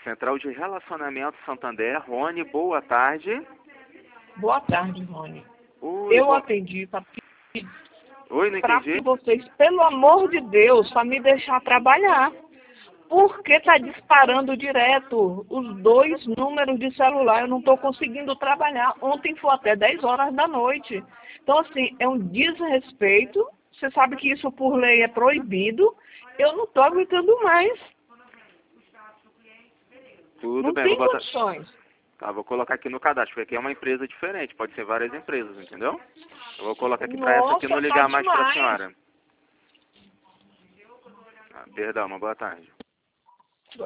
Central de Relacionamento Santander. Rony, boa tarde. Boa tarde, Rony. Oi, Eu atendi para Oi, não entendi. vocês, pelo amor de Deus, para me deixar trabalhar. Porque está disparando direto os 2 números de celular. Eu não estou conseguindo trabalhar. Ontem foi até 10 horas da noite. Então, assim, é um desrespeito. Você sabe que isso por lei é proibido. Eu não estou aguentando mais. Tudo Não bem, tem vou botar... condições. Tá, vou colocar aqui no cadastro, porque aqui é uma empresa diferente, pode ser várias empresas, entendeu? Eu vou colocar aqui para essa aqui não Nossa, ligar tá mais para a demais. senhora. Ah, perdão, uma boa tarde.